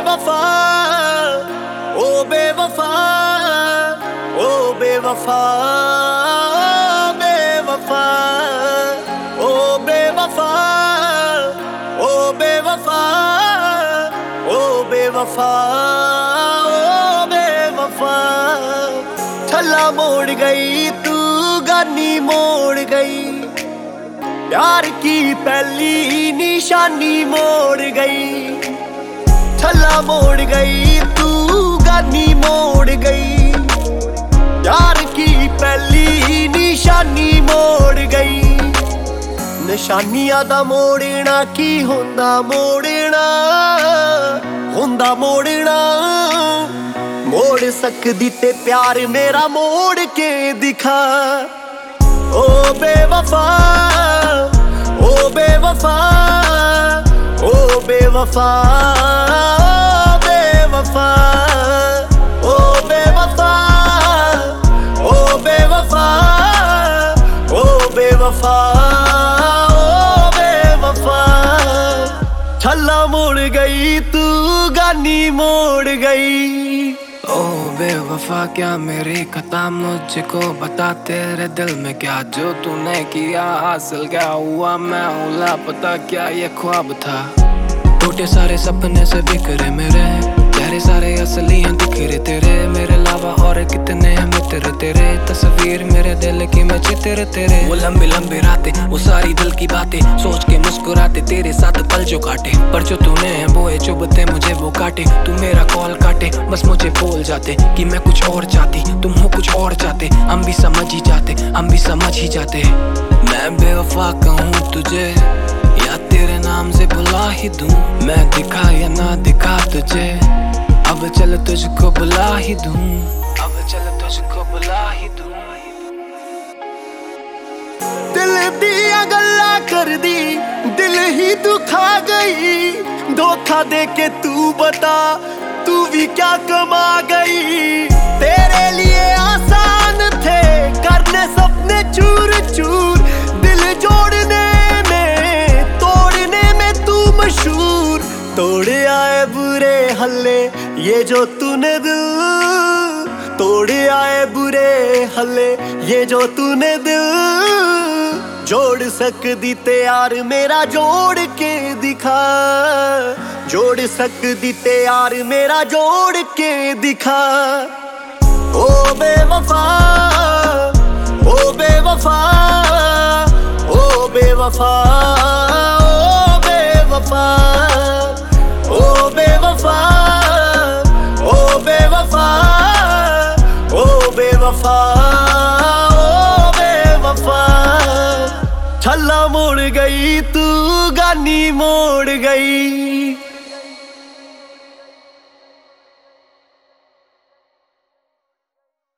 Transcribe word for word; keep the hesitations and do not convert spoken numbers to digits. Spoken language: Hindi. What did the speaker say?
बेवफा ओ बेवफा ओ बेवफा बेवफा ओ बेवफा ओ बेवफा ओ बेवफा ओ बेवफा। छल्ला मोड़ गई तू गानी मोड़ गई, प्यार की पहली निशानी मोड़ गई। छल्ला मोड़ गई तू गानी मोड़ गई, प्यार की पहली निशानी मोड़ गई। निशानियां दा मोड़ना की होंदा मोड़ना, होंदा मोड़ना। मोड़ सकदी ते प्यार मेरा मोड़ के दिखा। ओ बेवफा ओ बेवफा ओ बेवफा बेवफा ओ बेवफा ओ बेवफा ओ बेवफा ओ बेवफा। छल्ला मोड़ गई तू गानी मोड़ गई। ओ बेवफा क्या मेरी खता मुझको बता, तेरे दिल में क्या जो तूने किया, हासिल क्या हुआ, मैं हूँ लापता, क्या ये ख्वाब था। टूटे सारे सपने से बिखरे मेरे, चेहरे सारे असली हैं दिखरे तेरे। मेरे अलावा और कितने हैं मित्र तेरे, तस्वीर मेरे दिल की मैं चित्र तेरे। वो लंबी लंबी रातें, वो सारी दिल की बातें सोच के मुस्कुराते, तेरे साथ पल जो काटे। पर जो तूने है बोए चुभते मुझे वो काटे। तू मेरा कॉल काटे बस मुझे बोल जाते कि मैं कुछ और चाहती, तुम हो कुछ और चाहते। हम भी समझ ही जाते, हम भी समझ ही जाते। मैं बेवफा कहूँ तुझे या तेरे नाम से बुला ही दूं, मैं दिखा या ना दिखा तुझे, अब चल तुझको बुला ही दूं, अब चल तुझको बुला ही दूं। दिल दिया गल्ला कर दी, दिल ही दुखा गई। धोखा दे के तू बता तू भी क्या कमा गई। तेरे लिए आसान थे करने सपने चूर चूर, दिल जोड़ने में तोड़ने में तू मशहूर। तोड़ आए बुरे हल्ले ये जो तूने दिल, तोड़ आए बुरे हल्ले ये जो तूने दिल। जोड़ सकदी ते यार मेरा जोड़ के दिखा, जोड़ सकदी ते यार मेरा जोड़ के दिखा। ओ बेवफा ओ बेवफा ओ बेवफा ओ बेवफा ओ बेवफा ओ बेवफा ओ बेवफा ओ बेवफा। छल्ला मोड़ गई तू गानी मोड़ गई।